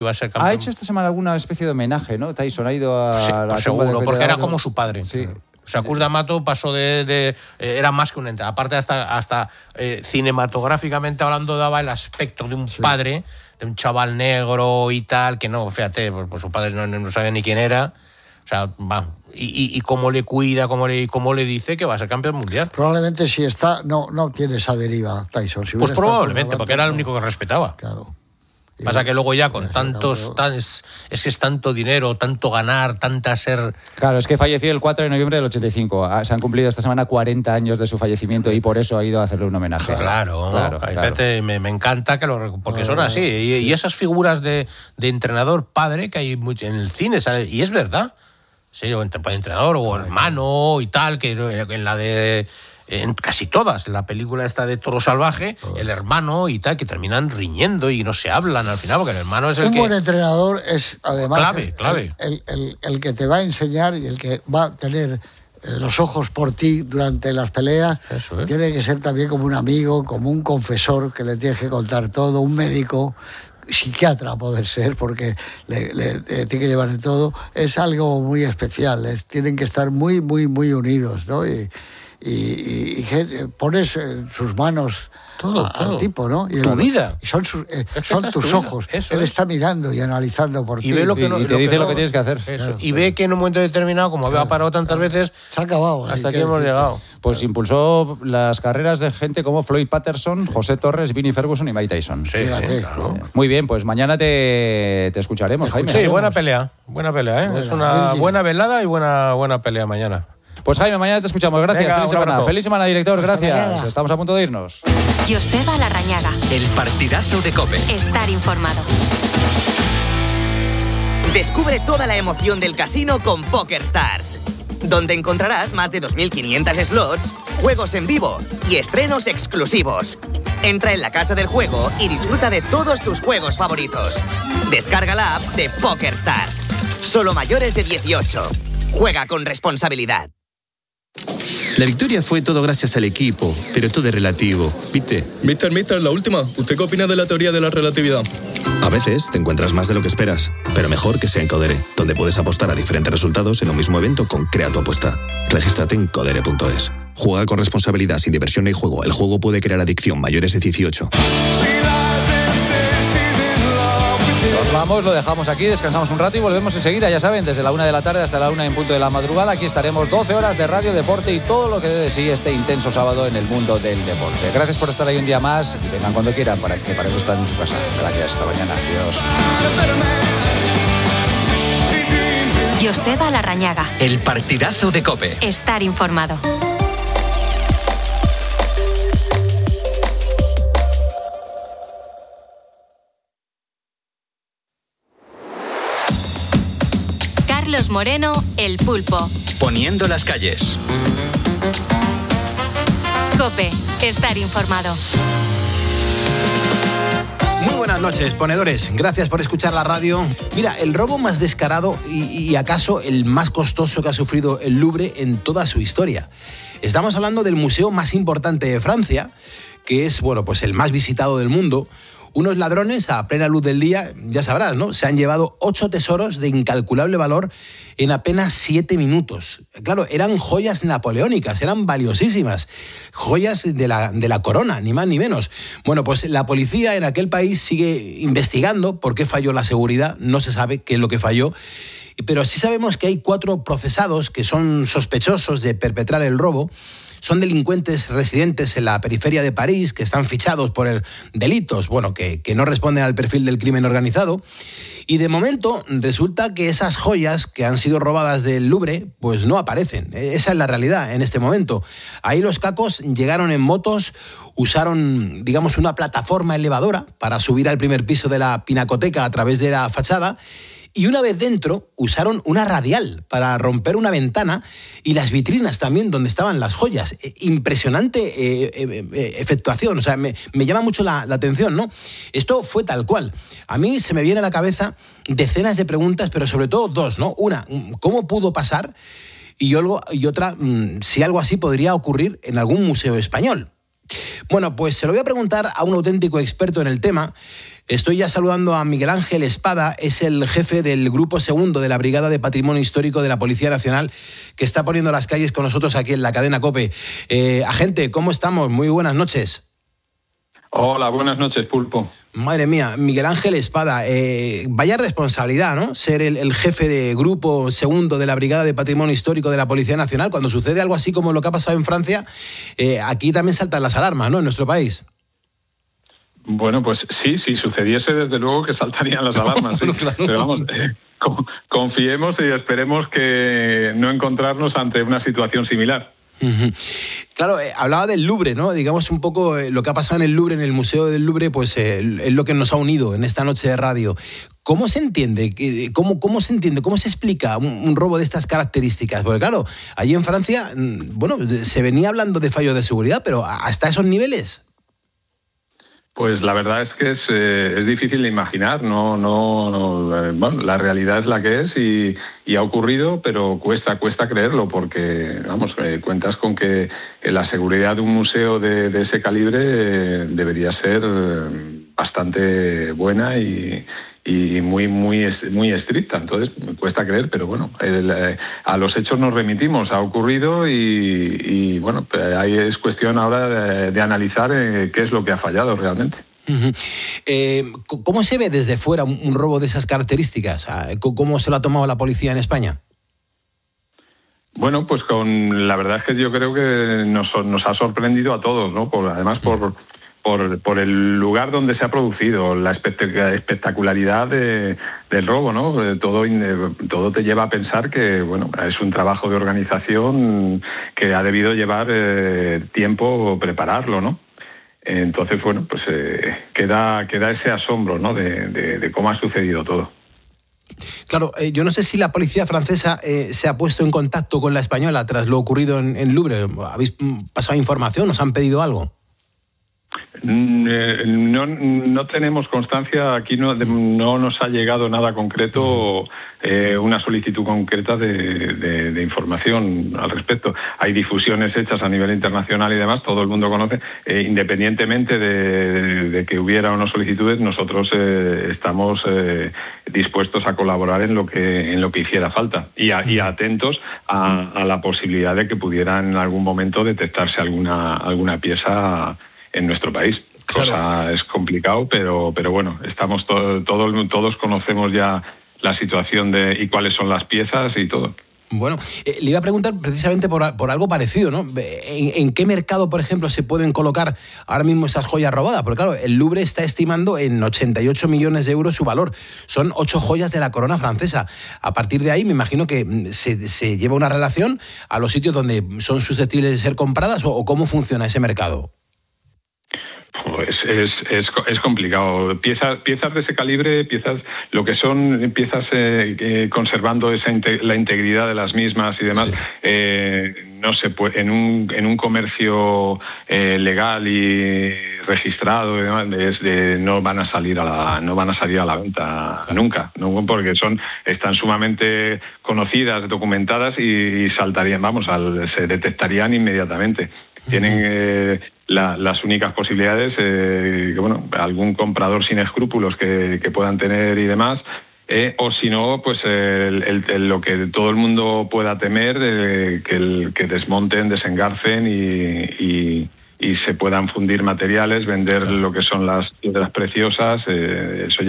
iba a ser campeón. Ha hecho esta semana alguna especie de homenaje, ¿no? Tyson ha ido a sí, la pues tumba seguro, de porque era D'Amato. como su padre. Sí. O sea, Cus D'Amato pasó era más que un entrenador. Aparte, hasta cinematográficamente hablando, daba el aspecto de un padre, de un chaval negro y tal, que no, fíjate, pues su padre no sabía ni quién era. O sea, va. Y cómo le cuida, cómo le dice que va a ser campeón mundial. Probablemente si está, no tiene esa deriva Tyson. Si pues probablemente, porque era el único que respetaba. Claro. Pasa que luego ya con tantos... es que es tanto dinero, tanto ganar, tanta ser... Claro, es que falleció el 4 de noviembre del 85. Se han cumplido esta semana 40 años de su fallecimiento y por eso ha ido a hacerle un homenaje. Claro. Fíjate, me encanta porque son así. Y esas figuras de entrenador padre que hay en el cine, ¿sabes? Y es verdad. Sí, o entrenador o hermano y tal, que en la de... En casi todas, en la película esta de Toro Salvaje, el hermano y tal, que terminan riñendo y no se hablan al final, porque el hermano es un buen entrenador es además clave. El que te va a enseñar y el que va a tener los ojos por ti durante las peleas. Eso es. Tiene que ser también como un amigo, como un confesor que le tienes que contar todo, un médico, psiquiatra a poder ser, porque le tiene que llevar de todo. Es algo muy especial, tienen que estar muy, muy, muy unidos, ¿no? Y pones sus manos al tipo, ¿no? Y tu vida. Y son tus ojos. Él está mirando y analizando por ti. Y te dice lo que tienes que hacer. Claro. Y ve que en un momento determinado, como había parado tantas veces, se ha acabado. Hasta aquí hemos llegado. Pues impulsó las carreras de gente como Floyd Patterson, José Torres, Vinnie Ferguson y Mike Tyson. Sí, claro. Muy bien, pues mañana te escucharemos, Jaime. Sí, buena pelea, ¿eh? Es una buena velada y buena pelea mañana. Pues Jaime, mañana te escuchamos. Gracias. Venga, feliz semana, director. Gracias. Estamos a punto de irnos. Joseba Larrañaga. El partidazo de COPE. Estar informado. Descubre toda la emoción del casino con PokerStars, donde encontrarás más de 2.500 slots, juegos en vivo y estrenos exclusivos. Entra en la casa del juego y disfruta de todos tus juegos favoritos. Descarga la app de PokerStars. Solo mayores de 18. Juega con responsabilidad. La victoria fue todo gracias al equipo, pero todo es relativo, ¿viste? Mister, la última. ¿Usted qué opina de la teoría de la relatividad? A veces te encuentras más de lo que esperas, pero mejor que sea en Codere, donde puedes apostar a diferentes resultados en un mismo evento con Crea tu apuesta. Regístrate en codere.es. Juega con responsabilidad, sin diversión ni juego. El juego puede crear adicción. Mayores de 18. Nos vamos, lo dejamos aquí, descansamos un rato y volvemos enseguida, ya saben, desde la 1 de la tarde hasta la 1 en punto de la madrugada. Aquí estaremos 12 horas de radio, deporte y todo lo que dé de sí este intenso sábado en el mundo del deporte. Gracias por estar ahí un día más y vengan cuando quieran, para eso están en su casa. Gracias, hasta mañana. Adiós. Joseba Larrañaga. El partidazo de COPE. Estar informado. Carlos Moreno, El Pulpo. Poniendo las calles. COPE. Estar informado. Muy buenas noches, ponedores. Gracias por escuchar la radio. Mira, el robo más descarado y acaso el más costoso que ha sufrido el Louvre en toda su historia. Estamos hablando del museo más importante de Francia, que es, pues el más visitado del mundo. Unos ladrones, a plena luz del día, ya sabrás, ¿no? Se han llevado 8 tesoros de incalculable valor en apenas 7 minutos. Claro, eran joyas napoleónicas, eran valiosísimas. Joyas de la corona, ni más ni menos. Bueno, pues la policía en aquel país sigue investigando por qué falló la seguridad. No se sabe qué es lo que falló. Pero sí sabemos que hay 4 procesados que son sospechosos de perpetrar el robo. Son delincuentes residentes en la periferia de París que están fichados por delitos, que no responden al perfil del crimen organizado. Y de momento resulta que esas joyas que han sido robadas del Louvre, pues no aparecen. Esa es la realidad en este momento. Ahí los cacos llegaron en motos, usaron, una plataforma elevadora para subir al primer piso de la pinacoteca a través de la fachada. Y una vez dentro, usaron una radial para romper una ventana y las vitrinas también donde estaban las joyas. Impresionante efectuación, me llama mucho la atención, ¿no? Esto fue tal cual. A mí se me viene a la cabeza decenas de preguntas, pero sobre todo 2, ¿no? Una, ¿cómo pudo pasar? Y otra, si algo así podría ocurrir en algún museo español. Bueno, pues se lo voy a preguntar a un auténtico experto en el tema. Estoy ya saludando a Miguel Ángel Espada, es el jefe del Grupo Segundo de la Brigada de Patrimonio Histórico de la Policía Nacional, que está poniendo las calles con nosotros aquí en la cadena COPE. Agente, ¿cómo estamos? Muy buenas noches. Hola, buenas noches, Pulpo. Madre mía, Miguel Ángel Espada, vaya responsabilidad, ¿no? Ser el jefe de Grupo Segundo de la Brigada de Patrimonio Histórico de la Policía Nacional. Cuando sucede algo así como lo que ha pasado en Francia, aquí también saltan las alarmas, ¿no? En nuestro país. Bueno, pues sí, si sucediese, desde luego que saltarían las alarmas, sí. Claro. Pero vamos, confiemos y esperemos que no encontrarnos ante una situación similar. Claro, hablaba del Louvre, ¿no? Digamos un poco lo que ha pasado en el Louvre, en el Museo del Louvre, pues es lo que nos ha unido en esta noche de radio. ¿Cómo se entiende? ¿Cómo se entiende? ¿Cómo se explica un robo de estas características? Porque claro, allí en Francia, bueno, se venía hablando de fallos de seguridad, pero ¿hasta esos niveles? Pues la verdad es que es difícil de imaginar, bueno, la realidad es la que es y ha ocurrido, pero cuesta creerlo porque, vamos, cuentas con que la seguridad de un museo de ese calibre debería ser bastante buena y muy estricta. Entonces cuesta creer, pero bueno, a los hechos nos remitimos, ha ocurrido y bueno, ahí es cuestión ahora de analizar qué es lo que ha fallado realmente. ¿Cómo se ve desde fuera un robo de esas características? ¿Cómo se lo ha tomado la policía en España? Bueno, pues la verdad es que yo creo que nos ha sorprendido a todos, ¿no? Además por el lugar donde se ha producido, la espectacularidad del robo, ¿no? Todo te lleva a pensar que, bueno, es un trabajo de organización que ha debido llevar tiempo prepararlo, ¿no? Entonces, bueno, pues queda ese asombro, ¿no? De cómo ha sucedido todo. Claro, yo no sé si la policía francesa se ha puesto en contacto con la española tras lo ocurrido en Louvre. ¿Habéis pasado información? ¿Os han pedido algo? No tenemos constancia, aquí no nos ha llegado nada concreto, una solicitud concreta de información al respecto. Hay difusiones hechas a nivel internacional y demás, todo el mundo conoce, independientemente de que hubiera o no solicitudes, nosotros estamos dispuestos a colaborar en lo que hiciera falta y atentos a la posibilidad de que pudiera en algún momento detectarse alguna pieza en nuestro país. Claro. O sea, es complicado, pero bueno, estamos todos conocemos ya la situación y cuáles son las piezas y todo. Bueno, le iba a preguntar precisamente por algo parecido, ¿no? ¿En qué mercado, por ejemplo, se pueden colocar ahora mismo esas joyas robadas? Porque claro, el Louvre está estimando en 88 millones de euros su valor. Son 8 joyas de la corona francesa. A partir de ahí, me imagino que se lleva una relación a los sitios donde son susceptibles de ser compradas o cómo funciona ese mercado. Pues es complicado. Piezas de ese calibre, lo que son piezas conservando la integridad de las mismas y demás, sí. No se puede, en un comercio legal y registrado y demás, no van a salir a la venta nunca, ¿no? Porque están sumamente conocidas, documentadas y saltarían, se detectarían inmediatamente. Tienen las únicas posibilidades que, bueno, algún comprador sin escrúpulos que puedan tener y demás, o si no, pues lo que todo el mundo pueda temer, que desmonten, desengarcen y se puedan fundir materiales, vender lo que son las piedras preciosas, eso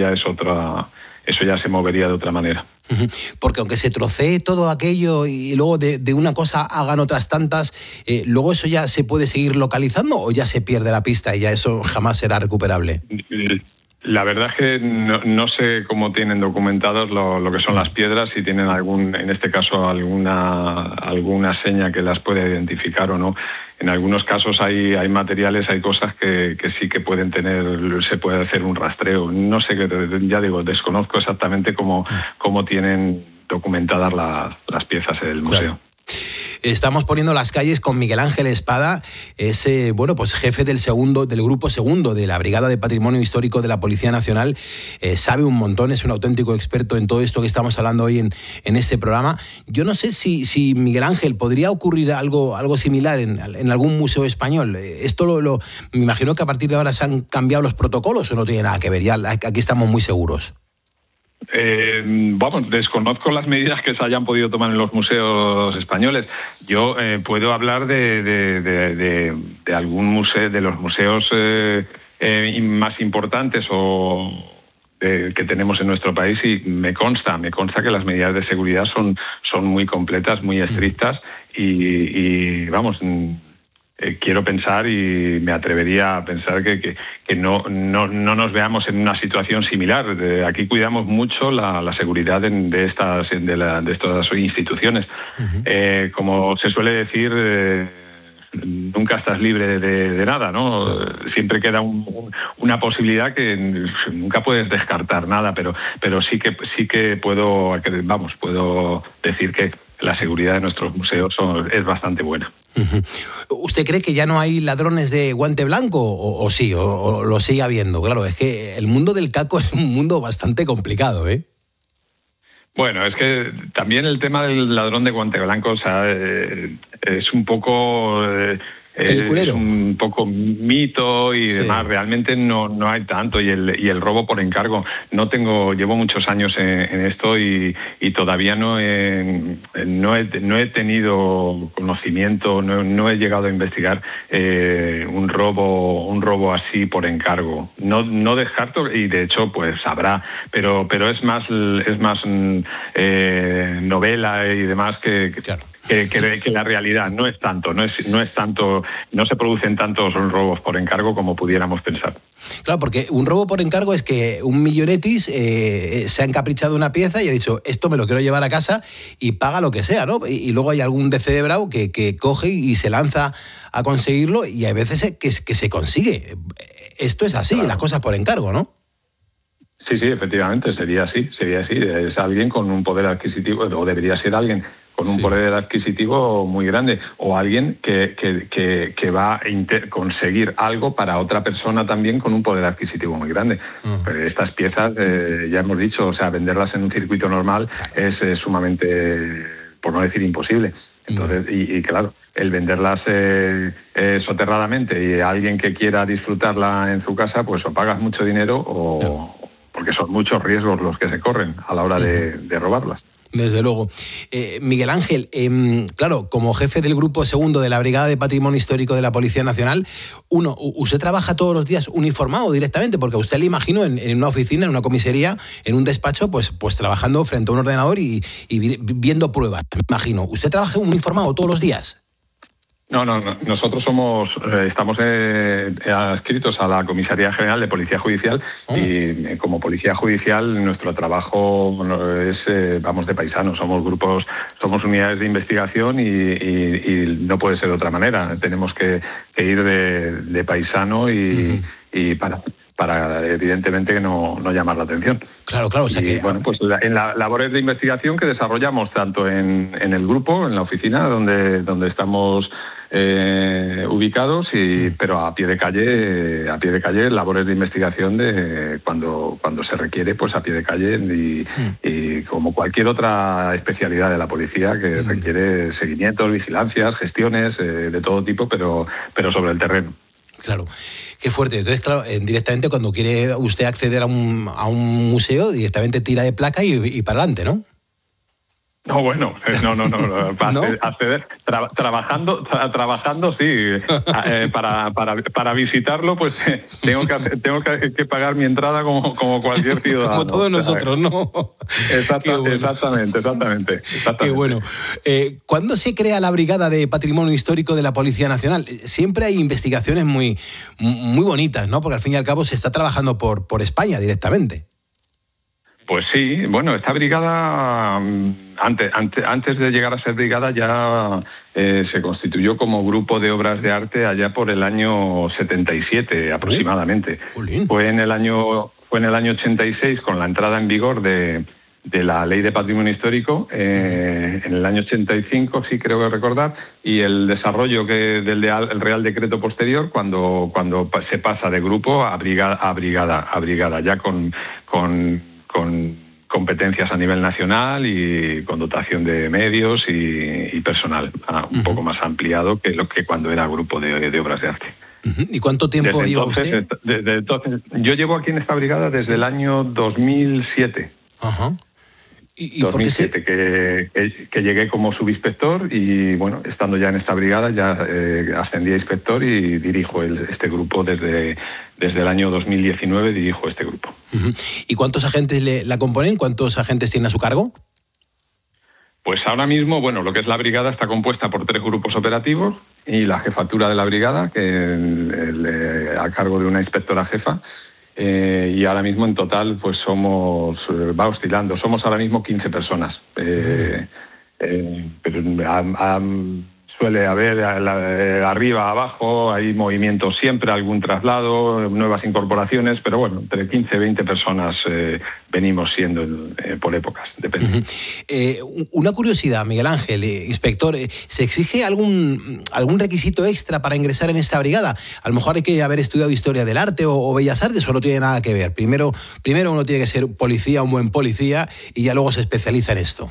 ya se movería de otra manera. Porque aunque se trocee todo aquello y luego de una cosa hagan otras tantas, ¿luego eso ya se puede seguir localizando o ya se pierde la pista y ya eso jamás será recuperable? La verdad es que no sé cómo tienen documentados lo que son las piedras, si tienen en este caso alguna seña que las pueda identificar o no. En algunos casos hay materiales, hay cosas que sí que pueden se puede hacer un rastreo. No sé, ya digo, desconozco exactamente cómo tienen documentadas las piezas del museo. Estamos poniendo las calles con Miguel Ángel Espada, es pues jefe del grupo segundo de la Brigada de Patrimonio Histórico de la Policía Nacional. Sabe un montón, es un auténtico experto en todo esto que estamos hablando hoy en este programa. Yo no sé si Miguel Ángel, podría ocurrir algo similar en algún museo español. Esto me imagino que a partir de ahora se han cambiado los protocolos o no tiene nada que ver, ya aquí estamos muy seguros. Desconozco las medidas que se hayan podido tomar en los museos españoles. Yo puedo hablar de algún museo, de los museos más importantes que tenemos en nuestro país, y me consta que las medidas de seguridad son muy completas, muy estrictas, y quiero pensar, y me atrevería a pensar que no nos veamos en una situación similar. Aquí cuidamos mucho la seguridad de estas instituciones. Uh-huh. Como se suele decir, nunca estás libre de nada, ¿no? Siempre queda una posibilidad que nunca puedes descartar nada, pero sí que puedo decir que la seguridad de nuestros museos es bastante buena. Uh-huh. ¿Usted cree que ya no hay ladrones de guante blanco o sí, o lo sigue habiendo? Claro, es que el mundo del caco es un mundo bastante complicado, ¿eh? Bueno, es que también el tema del ladrón de guante blanco, o sea, es un poco... es un poco mito y demás. Realmente no hay tanto, y el robo por encargo. Llevo muchos años en esto y todavía no he tenido conocimiento, no he llegado a investigar un robo así por encargo. No descarto, y de hecho pues habrá, pero es más novela y demás que claro. Que la realidad no es tanto, no se producen tantos robos por encargo como pudiéramos pensar. Claro, porque un robo por encargo es que un millonetis se ha encaprichado una pieza y ha dicho, esto me lo quiero llevar a casa, y paga lo que sea, ¿no? Y luego hay algún descerebrado que coge y se lanza a conseguirlo, y hay veces que se consigue. Esto es así, claro. Las cosas por encargo, ¿no? Sí, efectivamente, sería así. Es alguien con un poder adquisitivo, o debería ser alguien con un poder adquisitivo muy grande, o alguien que va a conseguir algo para otra persona también con un poder adquisitivo muy grande. Pero estas piezas, ya hemos dicho, o sea, venderlas en un circuito normal es sumamente, por no decir imposible. Entonces, y claro, el venderlas soterradamente, y a alguien que quiera disfrutarla en su casa, pues o pagas mucho dinero porque son muchos riesgos los que se corren a la hora de robarlas. Desde luego. Miguel Ángel, claro, como jefe del grupo segundo de la Brigada de Patrimonio Histórico de la Policía Nacional, ¿usted trabaja todos los días uniformado directamente? Porque a usted le imagino en una oficina, en una comisaría, en un despacho, pues trabajando frente a un ordenador y viendo pruebas, me imagino. ¿Usted trabaja uniformado todos los días? No. Nosotros estamos adscritos a la Comisaría General de Policía Judicial, y como Policía Judicial nuestro trabajo es, de paisano. Somos unidades de investigación y no puede ser de otra manera. Tenemos que ir de paisano y para evidentemente no llamar la atención. Claro. O sea que... pues en las labores de investigación que desarrollamos tanto en el grupo, en la oficina donde estamos ubicados, pero a pie de calle, labores de investigación de cuando se requiere, pues a pie de calle, y como cualquier otra especialidad de la policía que requiere seguimientos, vigilancias, gestiones de todo tipo, pero sobre el terreno. Claro, qué fuerte. Entonces, claro, directamente cuando quiere usted acceder a un museo, directamente tira de placa y para adelante, ¿no? No. Acceder, trabajando sí. Para visitarlo, pues tengo que pagar mi entrada como cualquier ciudadano. Como todos nosotros, ¿no? Exactamente. Qué bueno. ¿Cuándo se crea la Brigada de Patrimonio Histórico de la Policía Nacional? Siempre hay investigaciones muy, muy bonitas, ¿no? Porque al fin y al cabo se está trabajando por España directamente. Pues sí, bueno, esta brigada, antes de llegar a ser brigada, ya se constituyó como grupo de obras de arte allá por el año 77 aproximadamente. Fue en el año 86, con la entrada en vigor de la Ley de Patrimonio Histórico en el año 85, sí creo que recordar, y el desarrollo del Real Decreto posterior cuando se pasa de grupo a brigada, ya con competencias a nivel nacional y con dotación de medios y personal un poco más ampliado que lo que cuando era grupo de obras de arte. ¿Y cuánto tiempo lleva usted? Desde entonces, yo llevo aquí en esta brigada desde el año 2007. Ajá. ¿Y 2007, que llegué como subinspector y, bueno, estando ya en esta brigada, ya ascendí a inspector y dirijo este grupo desde el año 2019, dirijo este grupo. ¿Y cuántos agentes la componen? ¿Cuántos agentes tiene a su cargo? Pues ahora mismo, bueno, lo que es la brigada está compuesta por 3 grupos operativos y la jefatura de la brigada, que a cargo de una inspectora jefa. Y ahora mismo en total pues va oscilando, somos ahora mismo 15 personas, pero suele haber arriba, abajo, hay movimientos siempre, algún traslado, nuevas incorporaciones, pero bueno, entre 15 y 20 personas venimos siendo por épocas, depende. Una curiosidad, Miguel Ángel, inspector, ¿se exige algún requisito extra para ingresar en esta brigada? A lo mejor hay que haber estudiado Historia del Arte o Bellas Artes, o no tiene nada que ver. Primero uno tiene que ser policía, un buen policía, y ya luego se especializa en esto.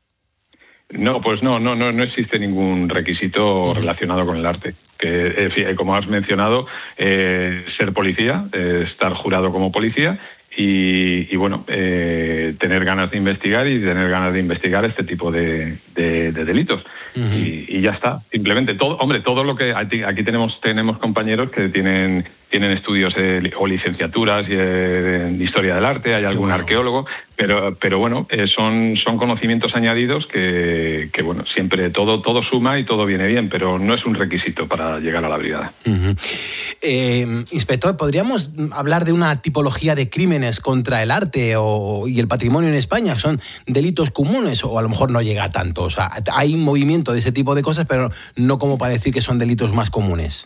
No, pues no existe ningún requisito relacionado con el arte. Que, como has mencionado, ser policía, estar jurado como policía y bueno, tener ganas de investigar este tipo de delitos. Y ya está. Simplemente todo lo que aquí tenemos compañeros que tienen estudios o licenciaturas en Historia del Arte, hay algún arqueólogo, pero bueno, son conocimientos añadidos que bueno, siempre todo suma y todo viene bien, pero no es un requisito para llegar a la brigada. Inspector, ¿podríamos hablar de una tipología de crímenes contra el arte y el patrimonio en España? ¿Son delitos comunes o a lo mejor no llega a tanto? O sea, hay un movimiento de ese tipo de cosas, pero no como para decir que son delitos más comunes.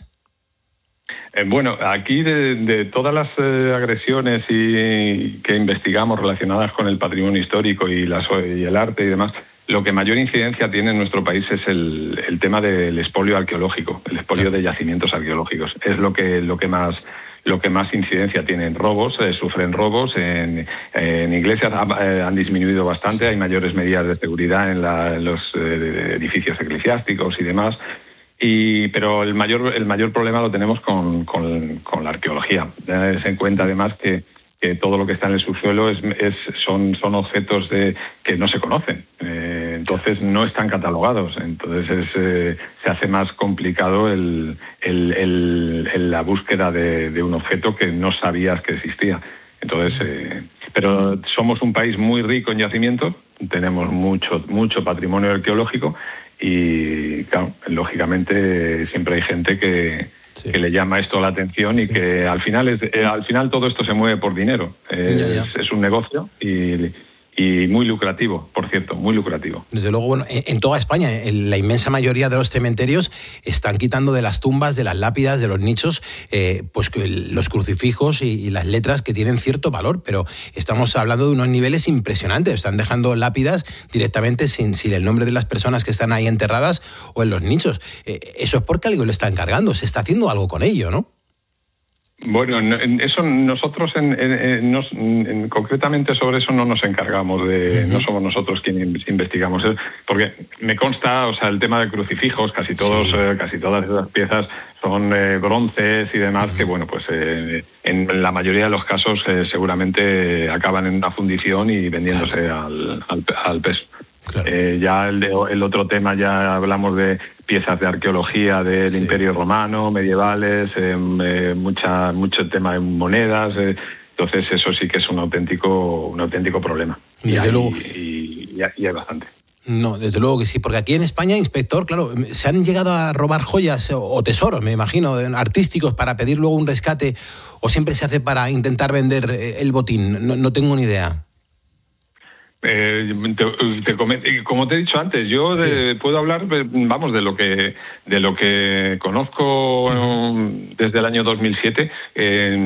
Bueno, aquí de todas las agresiones que investigamos relacionadas con el patrimonio histórico y el arte y demás, lo que mayor incidencia tiene en nuestro país es el tema del expolio arqueológico, el expolio de yacimientos arqueológicos. Es lo que más incidencia tiene en robos, sufren robos. En iglesias han disminuido bastante, hay mayores medidas de seguridad en los edificios eclesiásticos y demás. Pero el mayor problema lo tenemos con la arqueología. Se en cuenta además que todo lo que está en el subsuelo son objetos que no se conocen, entonces no están catalogados, entonces se hace más complicado la búsqueda de un objeto que no sabías que existía. Entonces, pero somos un país muy rico en yacimientos, tenemos mucho patrimonio arqueológico. Y claro, lógicamente siempre hay gente que le llama esto la atención y que al final todo esto se mueve por dinero. Es un negocio y muy lucrativo, por cierto, muy lucrativo. Desde luego, bueno, en toda España, la inmensa mayoría de los cementerios están quitando de las tumbas, de las lápidas, de los nichos, pues los crucifijos y las letras que tienen cierto valor, pero estamos hablando de unos niveles impresionantes. Están dejando lápidas directamente sin el nombre de las personas que están ahí enterradas o en los nichos. Eso es porque alguien lo está encargando, se está haciendo algo con ello, ¿no? Bueno, eso nosotros concretamente sobre eso no nos encargamos no somos nosotros quienes investigamos, porque me consta, o sea, el tema de crucifijos, casi todas esas piezas son bronces y demás, que bueno, pues en la mayoría de los casos seguramente acaban en una fundición y vendiéndose al peso. Claro. Ya el otro tema, ya hablamos de piezas de arqueología del Imperio Romano, medievales, mucho tema de monedas, entonces eso sí que es un auténtico problema. Y hay bastante. No, desde luego que sí, porque aquí en España, inspector, claro, se han llegado a robar joyas o tesoros, me imagino, artísticos para pedir luego un rescate, o siempre se hace para intentar vender el botín, no tengo ni idea. Como te he dicho antes, yo puedo hablar, vamos, de lo que conozco desde el año 2007.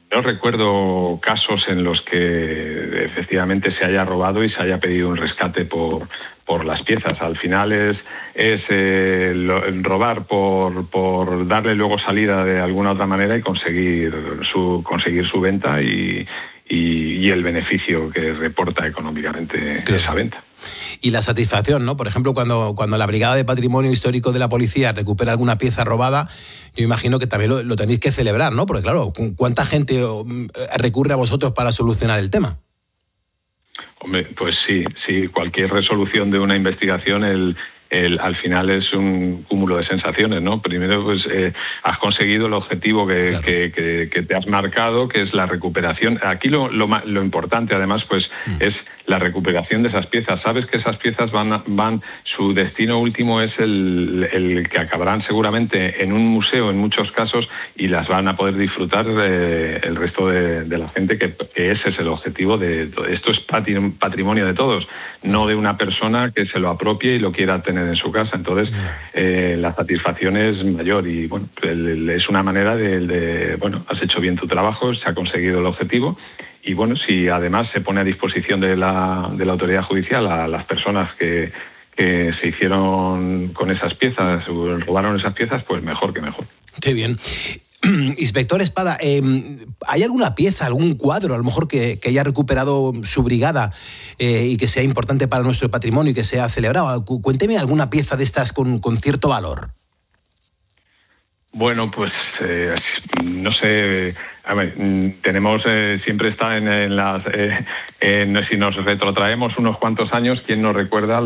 No recuerdo casos en los que efectivamente se haya robado y se haya pedido un rescate por las piezas. Al final es robar por darle luego salida de alguna otra manera y conseguir su venta y el beneficio que reporta económicamente esa venta. Y la satisfacción, ¿no? Por ejemplo, cuando la Brigada de Patrimonio Histórico de la Policía recupera alguna pieza robada, yo imagino que también lo tenéis que celebrar, ¿no? Porque claro, ¿cuánta gente recurre a vosotros para solucionar el tema? Hombre, pues sí, cualquier resolución de una investigación, al final es un cúmulo de sensaciones, ¿no? Primero, pues has conseguido el objetivo que te has marcado, que es la recuperación. Aquí lo importante, además, pues es la recuperación de esas piezas. Sabes que esas piezas su destino último es el que acabarán seguramente en un museo en muchos casos y las van a poder disfrutar el resto de la gente, que ese es el objetivo de todo. Esto es patrimonio de todos, no de una persona que se lo apropie y lo quiera tener en su casa. Entonces la satisfacción es mayor y bueno, es una manera de has hecho bien tu trabajo, se ha conseguido el objetivo. Y bueno, si además se pone a disposición de la autoridad judicial a las personas que se hicieron con esas piezas, o robaron esas piezas, pues mejor que mejor. Qué bien. Inspector Espada, ¿hay alguna pieza, algún cuadro, a lo mejor que haya recuperado su brigada y que sea importante para nuestro patrimonio y que sea celebrado? Cuénteme alguna pieza de estas con cierto valor. Bueno, pues no sé. A ver, tenemos siempre está en las si nos retrotraemos unos cuantos años, ¿quién nos recuerda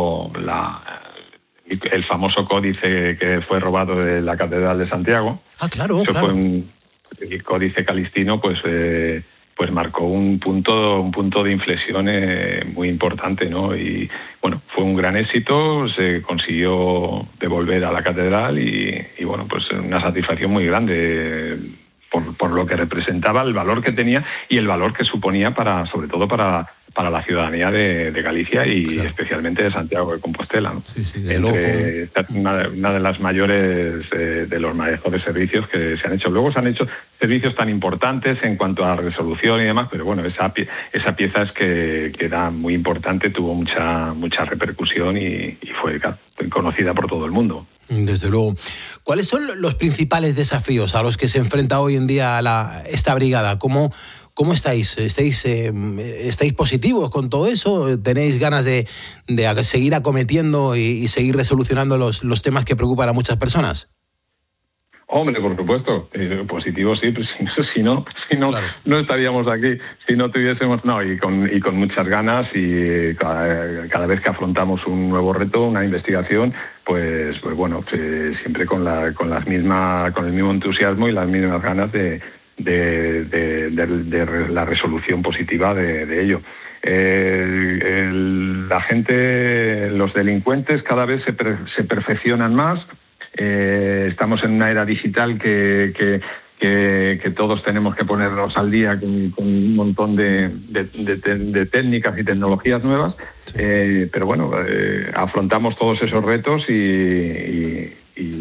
el famoso códice que fue robado de la Catedral de Santiago? Ah, claro, Eso claro. Fue el códice calistino, pues marcó un punto de inflexión muy importante, ¿no? Y bueno, fue un gran éxito, se consiguió devolver a la catedral y bueno, pues una satisfacción muy grande por lo que representaba, el valor que tenía y el valor que suponía sobre todo para la ciudadanía de Galicia y claro, especialmente de Santiago de Compostela, ¿no? Sí, Una de las mayores, de los mejores servicios que se han hecho. Luego se han hecho servicios tan importantes en cuanto a resolución y demás, pero bueno, esa pieza es que era muy importante, tuvo mucha repercusión y fue conocida por todo el mundo. Desde luego. ¿Cuáles son los principales desafíos a los que se enfrenta hoy en día esta brigada? ¿Cómo estáis? ¿Estáis positivos con todo eso? ¿Tenéis ganas de seguir acometiendo y seguir resolucionando los temas que preocupan a muchas personas? Hombre, por supuesto, positivo sí, pues si no, claro, no estaríamos aquí, si no tuviésemos, y con muchas ganas y cada vez que afrontamos un nuevo reto, una investigación, pues bueno, siempre con el mismo entusiasmo y las mismas ganas de la resolución positiva de ello. La gente, los delincuentes cada vez se perfeccionan más. Estamos en una era digital que todos tenemos que ponernos al día con un montón de técnicas y tecnologías nuevas, sí. Pero bueno, afrontamos todos esos retos y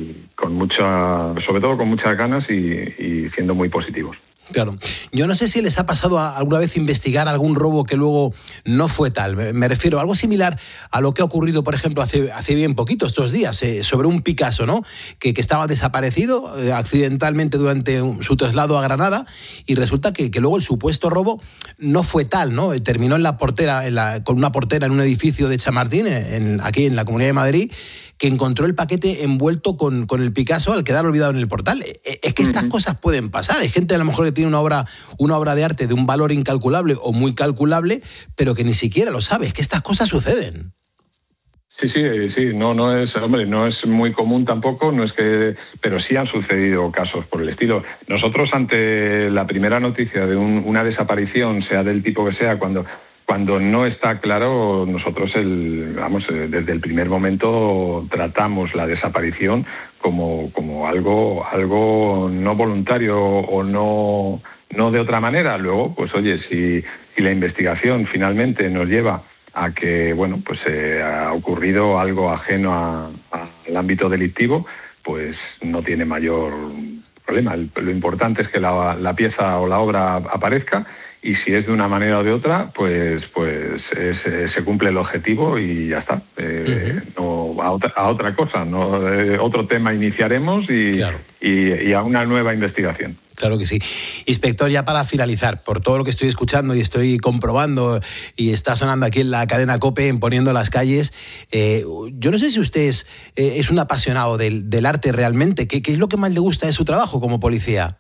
sobre todo con muchas ganas y siendo muy positivos. Claro. Yo no sé si les ha pasado alguna vez investigar algún robo que luego no fue tal. Me refiero a algo similar a lo que ha ocurrido, por ejemplo, hace bien poquito, estos días, sobre un Picasso, ¿no? Que estaba desaparecido accidentalmente durante su traslado a Granada y resulta que luego el supuesto robo no fue tal, ¿no? Terminó en la portera, con una portera en un edificio de Chamartín, aquí en la Comunidad de Madrid, que encontró el paquete envuelto con el Picasso al quedar olvidado en el portal. Es que estas cosas pueden pasar. Hay gente a lo mejor que tiene una obra de arte de un valor incalculable o muy calculable, pero que ni siquiera lo sabe. Es que estas cosas suceden. Sí, no es muy común tampoco, pero sí han sucedido casos por el estilo. Nosotros, ante la primera noticia de una desaparición, sea del tipo que sea, cuando no está claro, nosotros desde el primer momento tratamos la desaparición como algo no voluntario o no de otra manera. Luego, pues oye, si la investigación finalmente nos lleva a que, bueno, pues ha ocurrido algo ajeno al ámbito delictivo, pues no tiene mayor problema. Lo importante es que la pieza o la obra aparezca, y si es de una manera o de otra, pues se cumple el objetivo y ya está. No a otra cosa, no otro tema iniciaremos y a una nueva investigación. Claro que sí. Inspector, ya para finalizar, por todo lo que estoy escuchando y estoy comprobando y está sonando aquí en la cadena COPE, en Poniendo las Calles, yo no sé si usted es un apasionado del arte realmente. ¿Qué es lo que más le gusta de su trabajo como policía?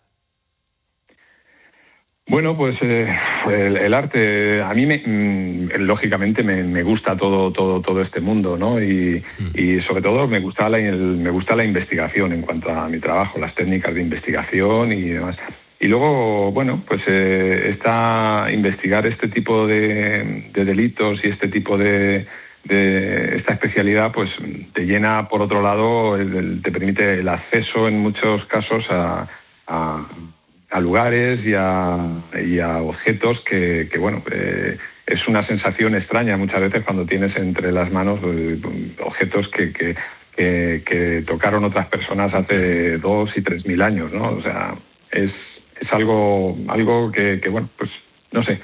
Bueno, pues el arte, a mí lógicamente me gusta todo este mundo, ¿no? Y sobre todo me gusta la investigación en cuanto a mi trabajo, las técnicas de investigación y demás. Y luego, bueno, pues investigar este tipo de delitos y este tipo de esta especialidad, pues te llena, por otro lado, te permite el acceso en muchos casos a lugares y a objetos que bueno, es una sensación extraña muchas veces cuando tienes entre las manos objetos que tocaron otras personas hace 2.000 y 3.000 años, ¿no? O sea, es algo que bueno, pues no sé,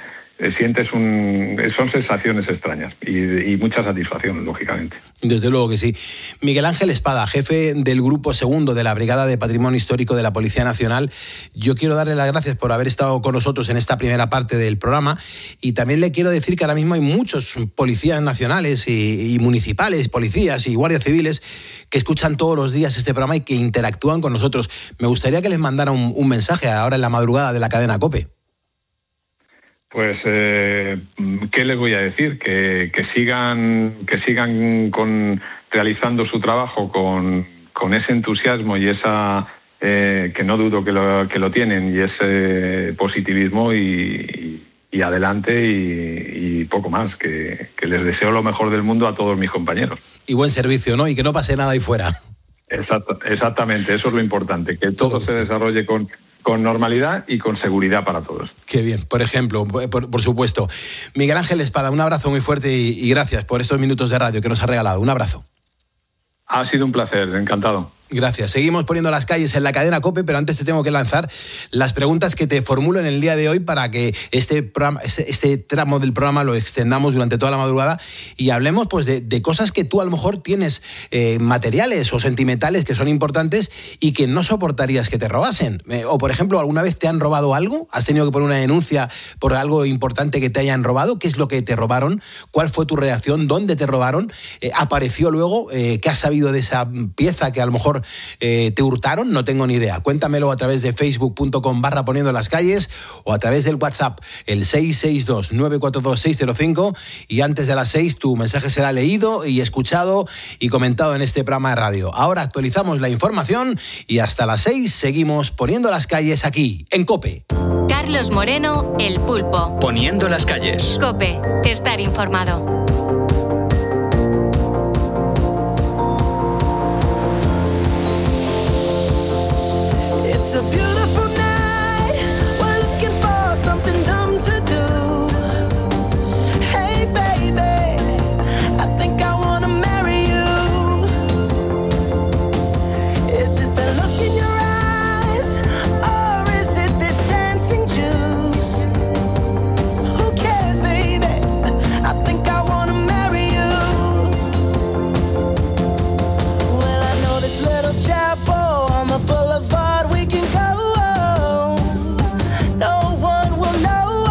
son sensaciones extrañas y mucha satisfacción, lógicamente. Desde luego que sí. Miguel Ángel Espada, jefe del Grupo Segundo de la Brigada de Patrimonio Histórico de la Policía Nacional, yo quiero darle las gracias por haber estado con nosotros en esta primera parte del programa, y también le quiero decir que ahora mismo hay muchos policías nacionales y municipales, policías y guardias civiles que escuchan todos los días este programa y que interactúan con nosotros. Me gustaría que les mandara un mensaje ahora en la madrugada de la cadena COPE. Pues, ¿qué les voy a decir? Que sigan realizando su trabajo con ese entusiasmo y esa que no dudo que lo tienen, y ese positivismo y adelante y poco más. Que les deseo lo mejor del mundo a todos mis compañeros. Y buen servicio, ¿no? Y que no pase nada ahí fuera. Exactamente, eso es lo importante, que todo se desarrolle con normalidad y con seguridad para todos. Qué bien, por ejemplo, por supuesto. Miguel Ángel Espada, un abrazo muy fuerte y gracias por estos minutos de radio que nos ha regalado. Un abrazo. Ha sido un placer, encantado. Gracias. Seguimos Poniendo las Calles en la cadena COPE, pero antes te tengo que lanzar las preguntas que te formulo en el día de hoy para que este tramo del programa lo extendamos durante toda la madrugada y hablemos pues de cosas que tú a lo mejor tienes materiales o sentimentales que son importantes y que no soportarías que te robasen. O, por ejemplo, ¿alguna vez te han robado algo? ¿Has tenido que poner una denuncia por algo importante que te hayan robado? ¿Qué es lo que te robaron? ¿Cuál fue tu reacción? ¿Dónde te robaron? ¿Apareció luego? ¿Qué has sabido de esa pieza que a lo mejor te hurtaron? No tengo ni idea. Cuéntamelo a través de facebook.com/Poniendo las Calles o a través del WhatsApp, el 662-942-605, y antes de las 6 tu mensaje será leído y escuchado y comentado en este programa de radio. Ahora actualizamos la información y hasta las 6 seguimos Poniendo las Calles aquí, en COPE. Carlos Moreno, El Pulpo. Poniendo las Calles. COPE, estar informado. It's a beautiful night. We're looking for something dumb to do. Hey baby, I think I wanna marry you. Is it the look in your eyes, or is it this dancing juice? Who cares, baby? I think I wanna marry you. Well, I know this little chapel on the boulevard. We can go, no one will know.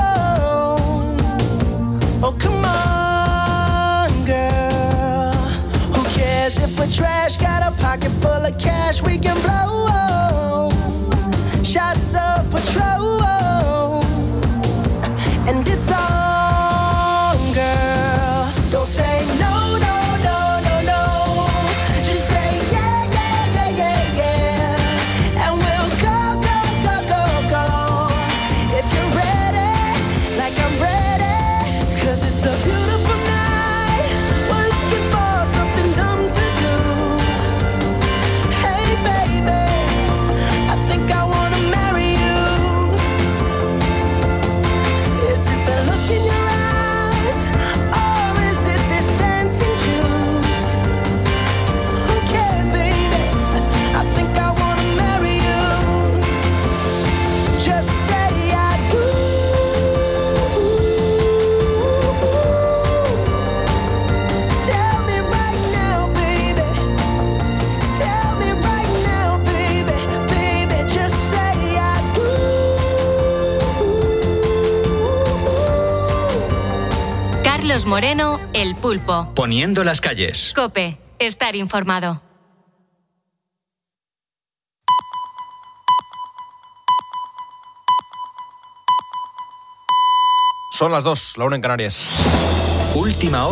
Oh, come on, girl. Who cares if we're trash? Got a pocket full of cash we can blow. Shots of Patrol, and it's on, girl. Don't say no, no, no, no, no. Just say yeah, yeah, yeah, yeah, yeah. And we'll go, go, go, go, go. If you're ready, like I'm ready. 'Cause it's a beautiful night. We're looking for something dumb to do. Hey baby, I think I wanna marry you. Is it the look in your Carlos Moreno, El Pulpo. Poniendo las calles. COPE. Estar informado. Son las 2, la 1 en Canarias. Última hora.